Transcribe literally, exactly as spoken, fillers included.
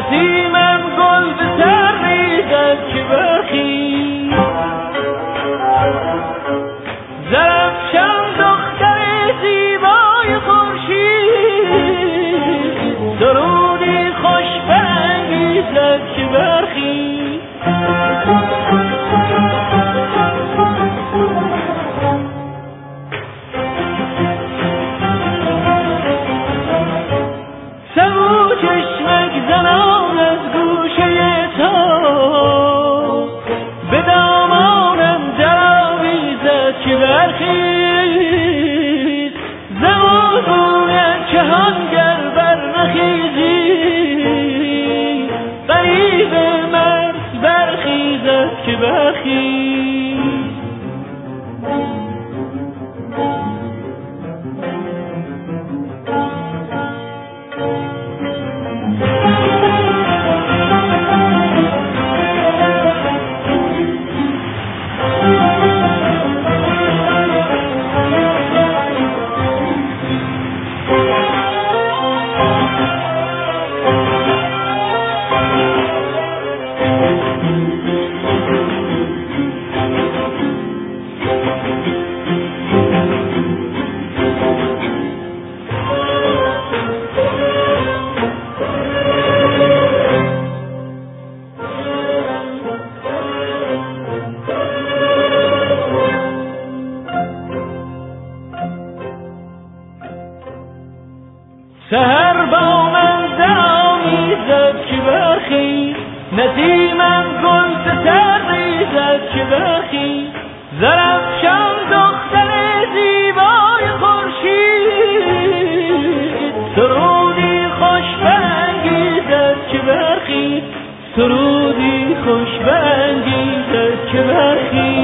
نسیمم گل به سر ریزد که برخیز زرفشان دختر زیبای خورشید درودی خوش برانگیزد که برخیز سبو چشمک زنان از گوشه تا به دامانم درآویزد که برخیز زمان گوید جهان گر بر نخیزی غریب مرز برخیزد که برخیز سهر با من درآمیزد که برخیز نسیمم گل به سر ریزد که برخیز زرفشان دختر زیبای خورشید سرودی خوش برانگیزد که برخیز سرودی خوش برانگیزد که برخیز